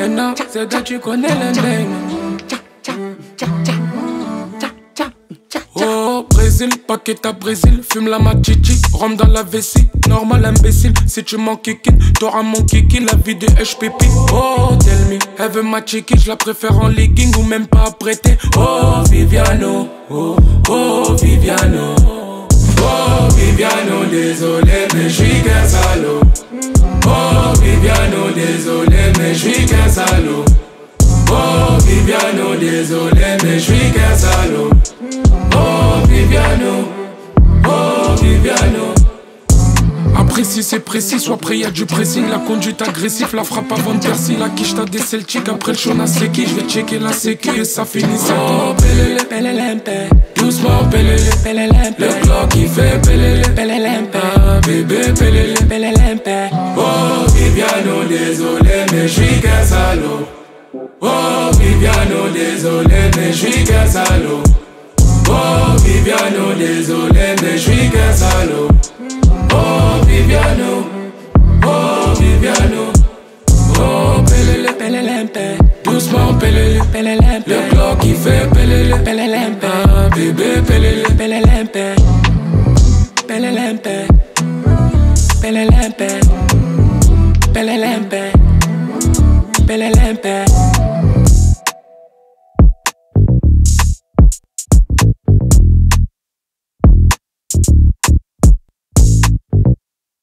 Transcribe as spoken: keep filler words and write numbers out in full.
Maintenant, c'est que tu connais le name. Oh, Brésil, paquet à Brésil, fume la machichi, rhum dans la vessie, normal imbécile, si tu m'en kikines, t'auras mon kiki, la vie de H P P. Oh, tell me, elle veut ma chiki, je la préfère en legging ou même pas apprêtée. Oh, Viviano, oh, oh, Viviano, oh, Viviano, désolé, mais je suis qu'un salaud. Oh, Viviano, désolé, mais je suis qu'un salaud. Oh, Viviano, désolé, mais je suis qu'un salaud. Oh, Viviano, oh, Viviano. Apprécie, c'est précis, sois prêt, y'a du pressing. La conduite agressive, la frappe avant de percer. La quiche t'as des Celtics, après le show n'a séqué. Je vais checker la sécu et ça finit ça. Oh, pelele, pelelempe, doucement pelele, pelelempe. Le clock qui fait pelele, pelelempe. Ah, bébé, pelele, pelelempe. Oh, Viviano, désolé, mais je suis qu'un salaud. Oh, Viviano, désolé, mais je suis qu'un salaud. Oh, Viviano, désolé, mais je suis qu'un salaud. Oh, Viviano, oh, Viviano. Oh, pelele, pelelempe, doucement pelele, pelelempe. Le clock qui fait pelele, pelelempe. Ah, bébé, pelele, pelelempe. Pelelempe, pelelempe, pelelempe, pelelempe.